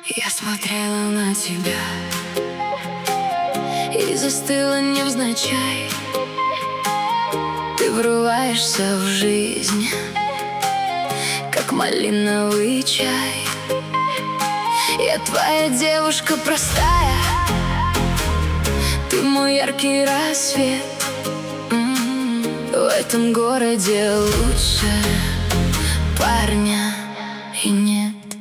Я смотрела на тебя и застыла невзначай. Ты врываешься в жизнь, как малиновый чай. Я твоя девушка простая, ты мой яркий рассвет. В этом городе лучше парня и нет.